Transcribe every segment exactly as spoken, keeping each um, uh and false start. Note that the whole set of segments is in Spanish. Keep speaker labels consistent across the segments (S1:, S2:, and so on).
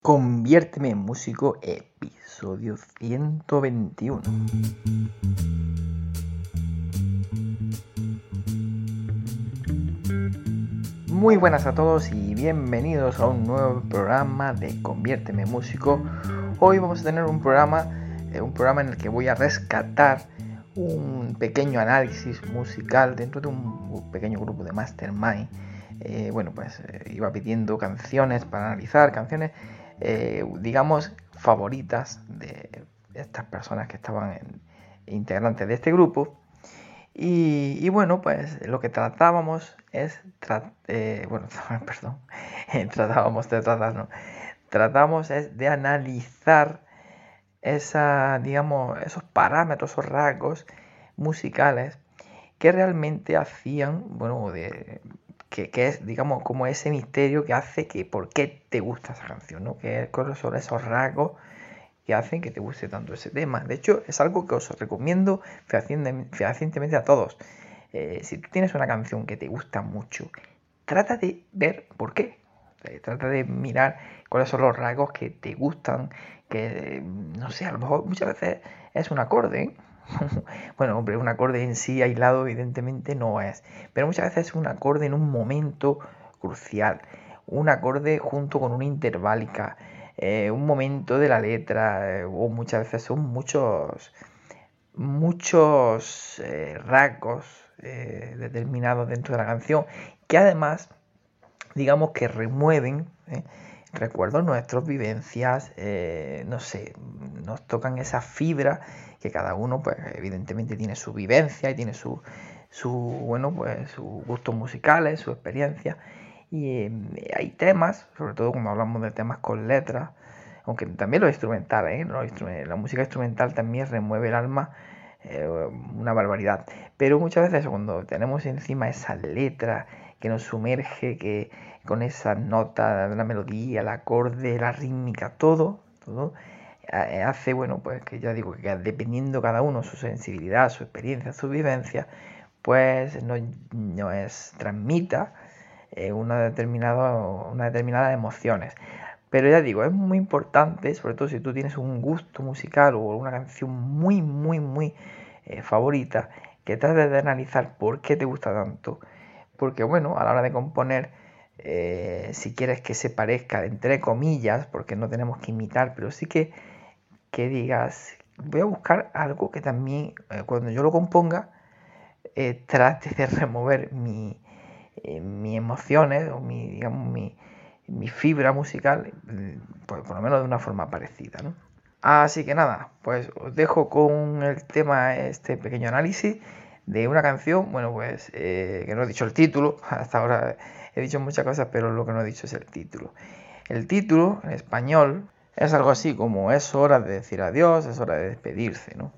S1: Conviérteme en músico, episodio ciento veintiuno. Muy buenas a todos y bienvenidos a un nuevo programa de Conviérteme en músico. Hoy vamos a tener un programa, eh, un programa en el que voy a rescatar un pequeño análisis musical dentro de un pequeño grupo de Mastermind. Eh, bueno, pues eh, iba pidiendo canciones para analizar, canciones Eh, digamos favoritas de estas personas que estaban en, integrantes de este grupo y, y bueno, pues lo que tratábamos es tra eh, bueno, perdón tratábamos de tratar, no tratamos es de analizar esa, digamos, esos parámetros, esos rasgos musicales que realmente hacían, bueno, de que, que es, digamos, como ese misterio que hace que por qué te gusta esa canción, ¿no? Que cuáles son esos rasgos que hacen que te guste tanto ese tema. De hecho, es algo que os recomiendo fehacientemente a todos. Eh, si tú tienes una canción que te gusta mucho, trata de ver por qué. Eh, trata de mirar cuáles son los rasgos que te gustan, que, no sé, a lo mejor muchas veces es un acorde, ¿eh? Bueno, hombre, un acorde en sí aislado evidentemente no es, pero muchas veces es un acorde en un momento crucial, un acorde junto con una interválica, eh, un momento de la letra, eh, o muchas veces son muchos, muchos eh, rasgos eh, determinados dentro de la canción que además, digamos que remueven eh, recuerdos nuestros, vivencias, eh, no sé, nos tocan esa fibra que cada uno, pues evidentemente tiene su vivencia y tiene su, su bueno, pues sus gustos musicales, su experiencia. Y eh, hay temas, sobre todo cuando hablamos de temas con letras, aunque también los instrumentales, ¿eh? Los instrument la música instrumental también remueve el alma eh, una barbaridad. Pero muchas veces cuando tenemos encima esa letra que nos sumerge, que con esa nota, la melodía, el acorde, la rítmica, todo, todo hace, bueno, pues que ya digo que dependiendo cada uno su sensibilidad, su experiencia, su vivencia, pues nos, nos transmita eh, una determinada, una determinada emociones. Pero ya digo, es muy importante, sobre todo si tú tienes un gusto musical o una canción muy, muy, muy eh, favorita, que trates de analizar por qué te gusta tanto. Porque bueno, a la hora de componer, eh, si quieres que se parezca, entre comillas, porque no tenemos que imitar, pero sí que, que digas, voy a buscar algo que también, eh, cuando yo lo componga, eh, trate de remover mi, eh, mis emociones o mi, digamos, mi, mi fibra musical, pues por lo menos de una forma parecida, ¿no? Así que nada, pues os dejo con el tema, este pequeño análisis de una canción, bueno pues eh, que no he dicho el título, hasta ahora he dicho muchas cosas, pero lo que no he dicho es el título. El título en español es algo así como es hora de decir adiós, es hora de despedirse, ¿no?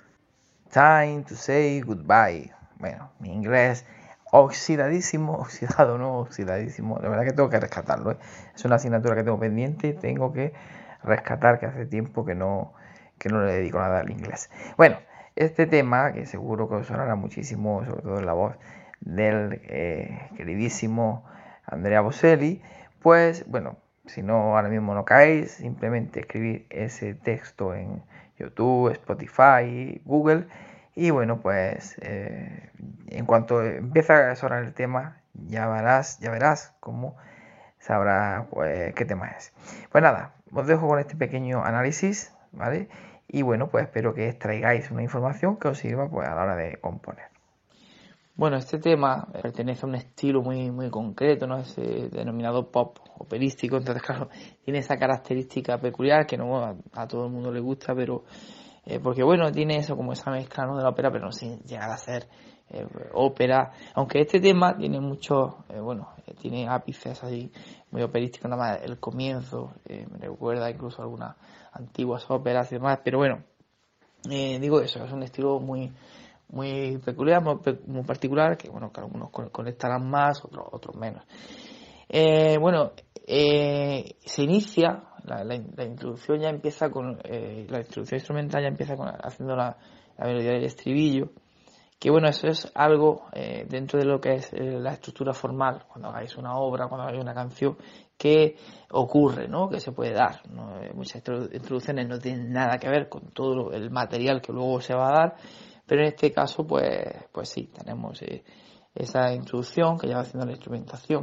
S1: Time to say goodbye. Bueno, mi inglés oxidadísimo, oxidado, no oxidadísimo. La verdad que tengo que rescatarlo, ¿eh? Es una asignatura que tengo pendiente, tengo que rescatar que hace tiempo que no, que no le dedico nada al inglés. Bueno, este tema, que seguro que os sonará muchísimo, sobre todo en la voz del eh, queridísimo Andrea Bocelli, pues bueno, si no ahora mismo no caéis, simplemente escribir ese texto en YouTube, Spotify, Google, y bueno, pues eh, en cuanto empieza a sonar el tema, ya verás, ya verás cómo sabrás pues qué tema es. Pues nada, os dejo con este pequeño análisis, ¿vale? Y bueno, pues espero que extraigáis una información que os sirva pues a la hora de componer. Bueno, este tema pertenece a un estilo muy, muy concreto, ¿no? Es eh, denominado pop operístico, entonces claro, tiene esa característica peculiar que no a, a todo el mundo le gusta, pero eh, porque bueno, tiene eso como esa mezcla, ¿no?, de la ópera, pero no sin llegar a ser eh, ópera, aunque este tema tiene muchos, eh, bueno, eh, tiene ápices así muy operísticos, nada más el comienzo, eh, me recuerda incluso a algunas antiguas óperas y demás, pero bueno, eh, digo eso, es un estilo muy muy peculiar, muy, muy particular, que bueno, que algunos conectarán más, otros otros menos. Eh, bueno, eh, se inicia, la, la, la introducción ya empieza con, eh, la introducción instrumental ya empieza con, haciendo la, la melodía del estribillo, que bueno, eso es algo eh, dentro de lo que es eh, la estructura formal, cuando hagáis una obra, cuando hagáis una canción, que ocurre, ¿no? Que se puede dar, ¿no? Eh, muchas introducciones no tienen nada que ver con todo el material que luego se va a dar, pero en este caso, pues, pues sí, tenemos eh, esa introducción que ya va haciendo la instrumentación.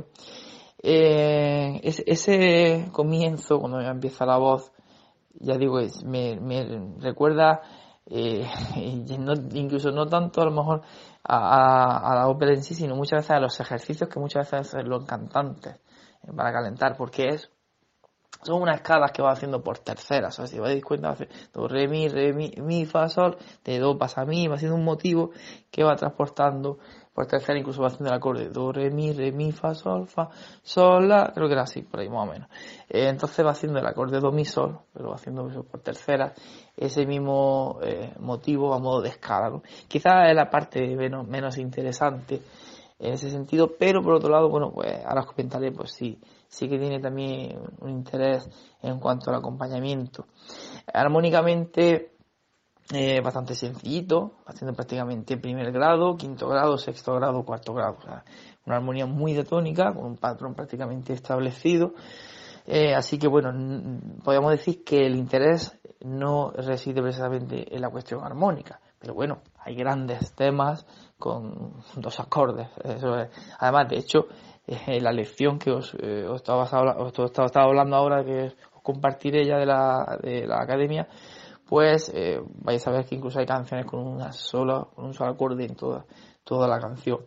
S1: Eh, ese, ese comienzo, cuando ya empieza la voz, ya digo, es, me, me recuerda, eh, no, incluso no tanto a lo mejor a, a, a la ópera en sí, sino muchas veces a los ejercicios que muchas veces hacen los cantantes eh, para calentar, porque es son unas escalas que va haciendo por terceras. O sea, si os dais cuenta, hace do, re, mi, re, mi, mi, fa, sol, de do pasa a mi, va haciendo un motivo que va transportando por tercera, incluso va haciendo el acorde do, re, mi, re, mi, fa, sol, fa, sol, la, creo que era así, por ahí más o menos. Eh, entonces va haciendo el acorde do, mi, sol, pero va haciendo eso por tercera, ese mismo eh, motivo a modo de escala, ¿no? Quizás es la parte menos, menos interesante en ese sentido, pero por otro lado, bueno, pues ahora os comentaré, pues sí, sí que tiene también un interés en cuanto al acompañamiento. Armónicamente, eh, bastante sencillito, haciendo prácticamente primer grado, quinto grado, sexto grado, cuarto grado. O sea, una armonía muy diatónica, con un patrón prácticamente establecido. Eh, así que bueno, podríamos decir que el interés no reside precisamente en la cuestión armónica, pero bueno, hay grandes temas con dos acordes. Eso es. Además, de hecho, eh, la lección que os, eh, os, estaba, os estaba, estaba hablando ahora, que os compartiré ya de la, de la academia, pues eh, vais a ver que incluso hay canciones con una sola, con un solo acorde en toda, toda la canción.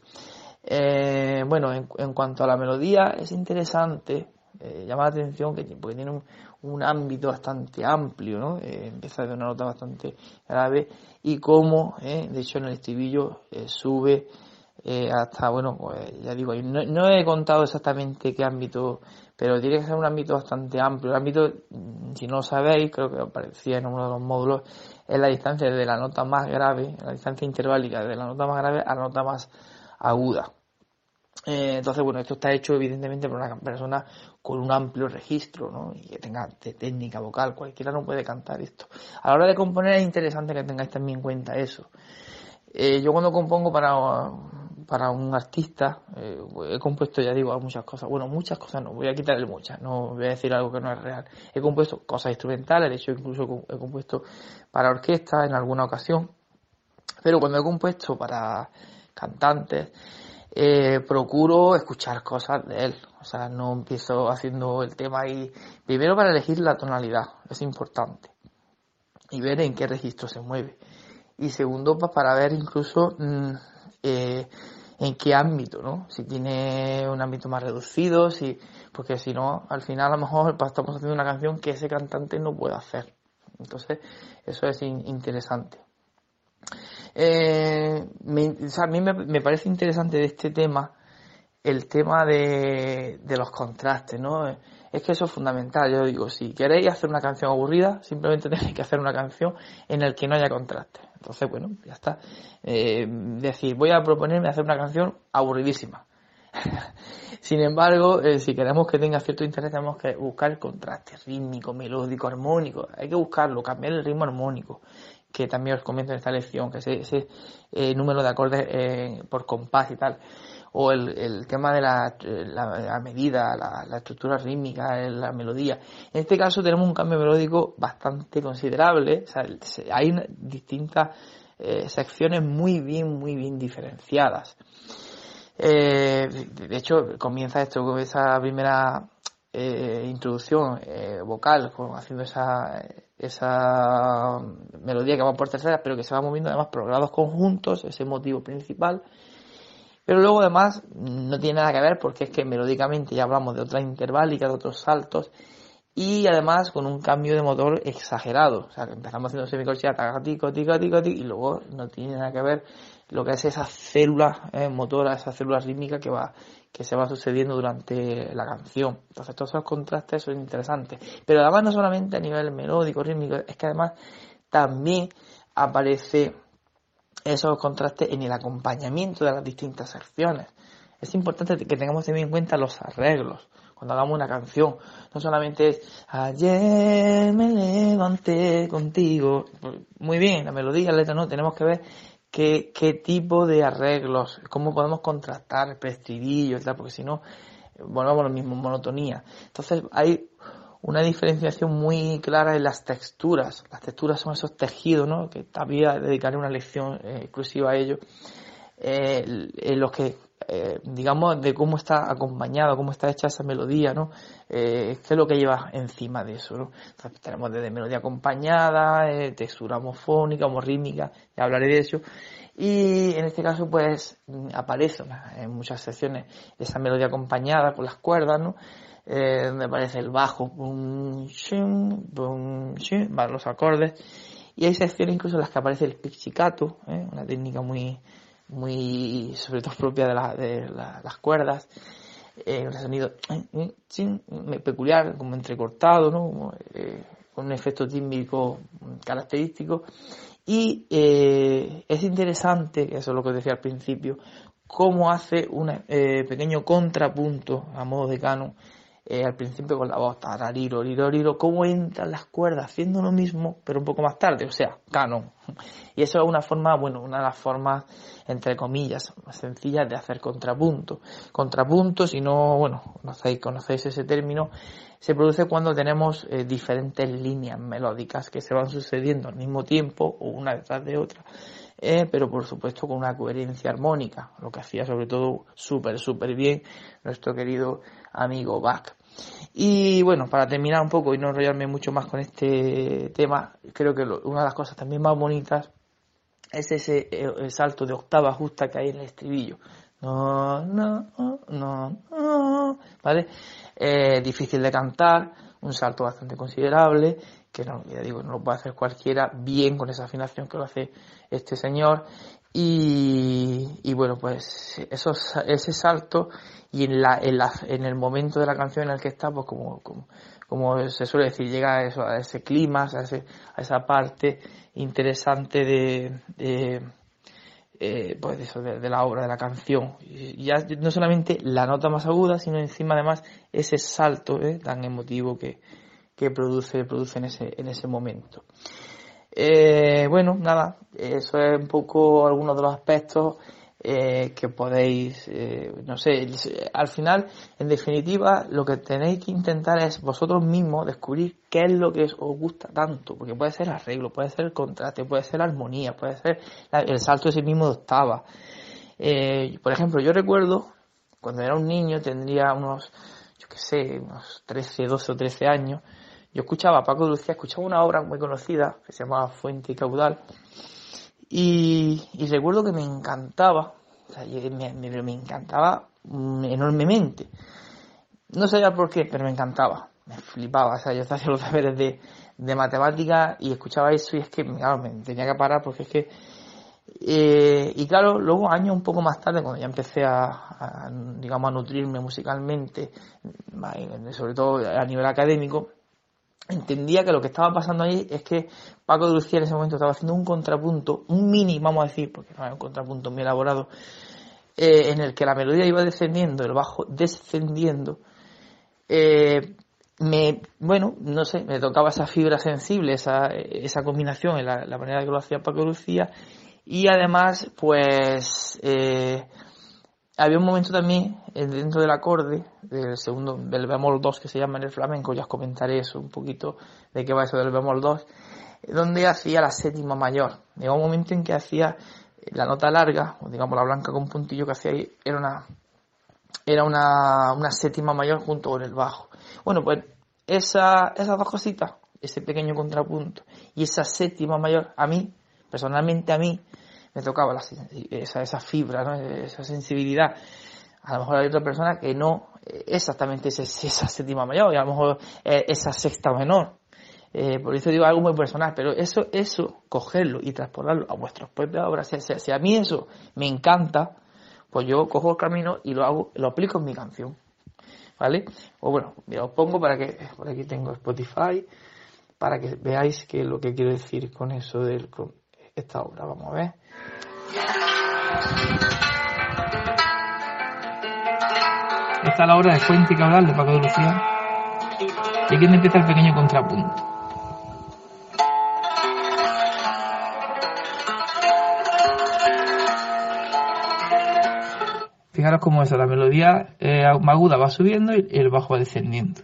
S1: Eh, bueno, en, en cuanto a la melodía, es interesante. Eh, llama la atención que porque tiene un, un ámbito bastante amplio, ¿no? Eh, empieza de una nota bastante grave y como, eh, de hecho en el estribillo eh, sube eh, hasta, bueno, pues ya digo, no, no he contado exactamente qué ámbito, pero tiene que ser un ámbito bastante amplio. El ámbito, si no lo sabéis, creo que aparecía en uno de los módulos, es la distancia de la nota más grave, la distancia interválica de la nota más grave a la nota más aguda. Eh, entonces, bueno, esto está hecho evidentemente por una persona con un amplio registro, ¿no? Y que tenga técnica vocal. Cualquiera no puede cantar esto. A la hora de componer es interesante que tengáis también en cuenta eso. Eh, yo cuando compongo para, para un artista, eh, he compuesto, ya digo, muchas cosas. Bueno, muchas cosas no, voy a quitarle muchas, no voy a decir algo que no es real. He compuesto cosas instrumentales, de hecho incluso he compuesto para orquesta en alguna ocasión. Pero cuando he compuesto para cantantes, Eh, procuro escuchar cosas de él, o sea, no empiezo haciendo el tema ahí, primero para elegir la tonalidad, es importante, y ver en qué registro se mueve, y segundo pues para ver incluso mmm, eh, en qué ámbito, ¿no? Si tiene un ámbito más reducido, si, porque si no, al final a lo mejor pues, estamos haciendo una canción que ese cantante no puede hacer, entonces eso es in- interesante. Eh, me, o sea, a mí me, me parece interesante de este tema el tema de, de los contrastes, ¿no? Es que eso es fundamental. Yo digo, si queréis hacer una canción aburrida, simplemente tenéis que hacer una canción en la que no haya contrastes. Entonces, bueno, ya está. Eh, decir, voy a proponerme hacer una canción aburridísima. Sin embargo, eh, si queremos que tenga cierto interés, tenemos que buscar el contraste rítmico, melódico, armónico. Hay que buscarlo, cambiar el ritmo armónico, que también os comento en esta lección, que ese, ese eh, número de acordes eh, por compás y tal, o el, el tema de la, la, la medida, la, la estructura rítmica, la melodía. En este caso tenemos un cambio melódico bastante considerable, o sea, hay una, distintas eh, secciones muy bien, muy bien diferenciadas. Eh, de hecho, comienza esto con esa primera eh, introducción eh, vocal, con, haciendo esa, esa melodía que va por terceras, pero que se va moviendo además por grados conjuntos, ese motivo principal. Pero luego además no tiene nada que ver porque es que melódicamente ya hablamos de otras interválicas, de otros saltos, y además con un cambio de motor exagerado. O sea, que empezamos haciendo semicorchea, tico, tico, tico, tico, y luego no tiene nada que ver lo que es esa célula eh, motora, esa célula rítmica que va que se va sucediendo durante la canción. Entonces todos esos contrastes son interesantes. Pero además no solamente a nivel melódico, rítmico, es que además también aparece esos contrastes en el acompañamiento de las distintas secciones. Es importante que tengamos también en cuenta los arreglos cuando hagamos una canción. No solamente es ayer me levanté contigo, muy bien, la melodía, la letra, no, tenemos que ver qué, qué tipo de arreglos, cómo podemos contrastar el preestribillo y tal, porque si no, volvemos a lo mismo, monotonía. Entonces hay una diferenciación muy clara en las texturas. Las texturas son esos tejidos, ¿no? Que también dedicaré una lección eh, exclusiva a ello, eh, en los que eh, digamos de cómo está acompañado, cómo está hecha esa melodía, ¿no? Eh, qué es lo que lleva encima de eso, ¿no? Entonces, tenemos desde melodía acompañada, eh, textura homofónica, homorrítmica, ya hablaré de eso. Y en este caso, pues, aparece en muchas secciones esa melodía acompañada con las cuerdas, ¿no? Eh, donde aparece el bajo, boom, shum, boom, shum, van los acordes. Y hay secciones incluso en las que aparece el pizzicato, ¿eh? Una técnica muy, muy, sobre todo propia de, la, de la, las cuerdas. Eh, un sonido eh, eh, peculiar, como entrecortado, ¿no? Como, eh, con un efecto tímbrico característico. Y eh, es interesante, eso es lo que os decía al principio, cómo hace un eh, pequeño contrapunto a modo de canon eh, al principio con la voz, tarariro, riro, riro, cómo entran las cuerdas haciendo lo mismo, pero un poco más tarde, o sea, canon. Y eso es una forma, bueno, una de las formas, entre comillas, más sencillas de hacer contrapunto. Contrapunto, si no, bueno, conocéis, conocéis ese término, se produce cuando tenemos eh, diferentes líneas melódicas que se van sucediendo al mismo tiempo, o una detrás de otra, eh, pero por supuesto con una coherencia armónica, lo que hacía sobre todo súper, súper bien nuestro querido amigo Bach. Y bueno, para terminar un poco y no enrollarme mucho más con este tema, creo que lo, una de las cosas también más bonitas es ese el salto de octava justa que hay en el estribillo. No, no, no, no, ¿vale? Eh, difícil de cantar, un salto bastante considerable, que no, ya digo, no lo puede hacer cualquiera bien con esa afinación que lo hace este señor. Y, y bueno, pues esos, ese salto y en la, en la en el momento de la canción en el que está, pues como, como, como se suele decir, llega a, eso, a ese clima, a, ese, a esa parte interesante de, de eh, pues de, eso, de, de la obra, de la canción. Y ya no solamente la nota más aguda, sino encima además ese salto eh, tan emotivo que, que produce, produce en ese, en ese momento. Eh, bueno, nada, eso es un poco algunos de los aspectos eh, que podéis, eh, no sé, al final, en definitiva, lo que tenéis que intentar es vosotros mismos descubrir qué es lo que os gusta tanto, porque puede ser arreglo, puede ser el contraste, puede ser armonía, puede ser la, el salto ese mismo de octava. Eh, por ejemplo, yo recuerdo, cuando era un niño, tendría unos, yo qué sé, unos trece, doce o trece años, yo escuchaba a Paco de Lucía, escuchaba una obra muy conocida que se llamaba Fuente y Caudal y, y recuerdo que me encantaba, o sea, me, me, me encantaba enormemente. No sabía por qué, pero me encantaba, me flipaba, o sea, yo hacía los deberes de, de matemáticas y escuchaba eso y es que, claro, me tenía que parar porque es que... Eh, y claro, luego años un poco más tarde, cuando ya empecé a, a digamos, a nutrirme musicalmente, sobre todo a nivel académico, entendía que lo que estaba pasando ahí es que Paco de Lucía en ese momento estaba haciendo un contrapunto, un mini, vamos a decir, porque no era un contrapunto muy elaborado, eh, en el que la melodía iba descendiendo, el bajo descendiendo. Eh, me, bueno, no sé, me tocaba esa fibra sensible, esa, esa combinación en la, la manera que lo hacía Paco de Lucía, y además, pues, eh, había un momento también dentro del acorde, del segundo, del bemol dos que se llama en el flamenco, ya os comentaré eso un poquito de qué va eso del bemol dos, donde hacía la séptima mayor. Llegó un momento en que hacía la nota larga, o digamos la blanca con puntillo que hacía ahí, era una, era una, una séptima mayor junto con el bajo. Bueno, pues esa, esas dos cositas, ese pequeño contrapunto y esa séptima mayor, a mí, personalmente a mí, me tocaba la, esa, esa fibra, ¿no? Esa sensibilidad. A lo mejor hay otra persona que no exactamente es esa séptima mayor y a lo mejor es esa sexta menor. Eh, por eso digo algo muy personal, pero eso, eso, cogerlo y transportarlo a vuestras propias obras, si, si, si a mí eso me encanta, pues yo cojo el camino y lo hago, lo aplico en mi canción, ¿vale? O bueno, mira, os pongo para que, por aquí tengo Spotify, para que veáis qué es lo que quiero decir con eso de esta obra. Vamos a ver. Esta es la obra de Fuente y Caudal de Paco de Lucía. Y aquí empieza el pequeño contrapunto. Fijaros cómo es, la melodía eh, aguda va subiendo y el bajo va descendiendo.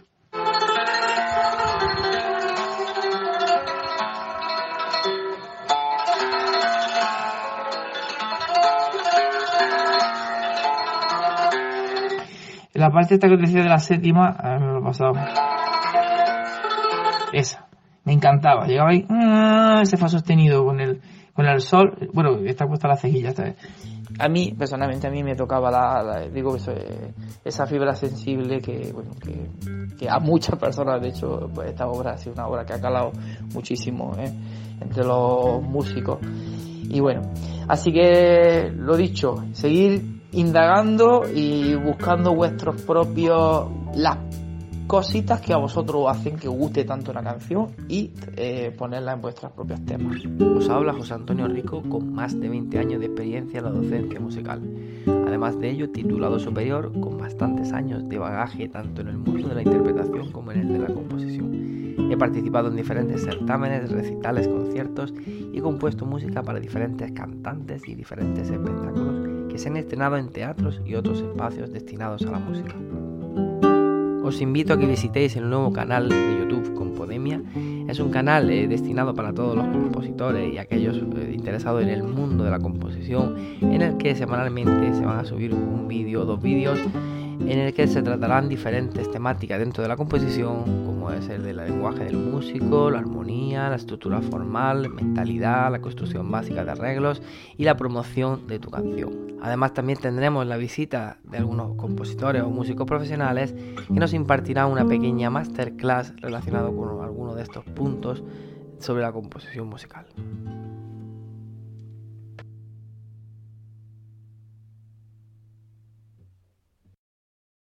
S1: La parte esta que os decía de la séptima, a mí me lo he pasado. Esa, me encantaba. Llegaba ahí, ese fa sostenido con el, con el sol. Bueno, está puesta la cejilla esta vez. A mí, personalmente, a mí me tocaba la, la digo eso, eh, esa fibra sensible que, bueno, que, que a muchas personas, de hecho, pues esta obra ha sido una obra que ha calado muchísimo, ¿eh? Entre los músicos. Y bueno, así que lo dicho, seguir indagando y buscando vuestros propios, las cositas que a vosotros hacen que os guste tanto una canción y eh, ponerla en vuestros propios temas.
S2: Os habla José Antonio Rico, con más de veinte años de experiencia en la docencia musical. Además de ello, titulado superior, con bastantes años de bagaje tanto en el mundo de la interpretación como en el de la composición. He participado en diferentes certámenes, recitales, conciertos y he compuesto música para diferentes cantantes y diferentes espectáculos que se han estrenado en teatros y otros espacios destinados a la música. Os invito a que visitéis el nuevo canal de YouTube Compodemia. Es un canal eh, destinado para todos los compositores y aquellos eh, interesados en el mundo de la composición, en el que semanalmente se van a subir un vídeo o dos vídeos en el que se tratarán diferentes temáticas dentro de la composición, como es el del lenguaje del músico, la armonía, la estructura formal, mentalidad, la construcción básica de arreglos y la promoción de tu canción. Además, también tendremos la visita de algunos compositores o músicos profesionales que nos impartirán una pequeña masterclass relacionada con alguno de estos puntos sobre la composición musical.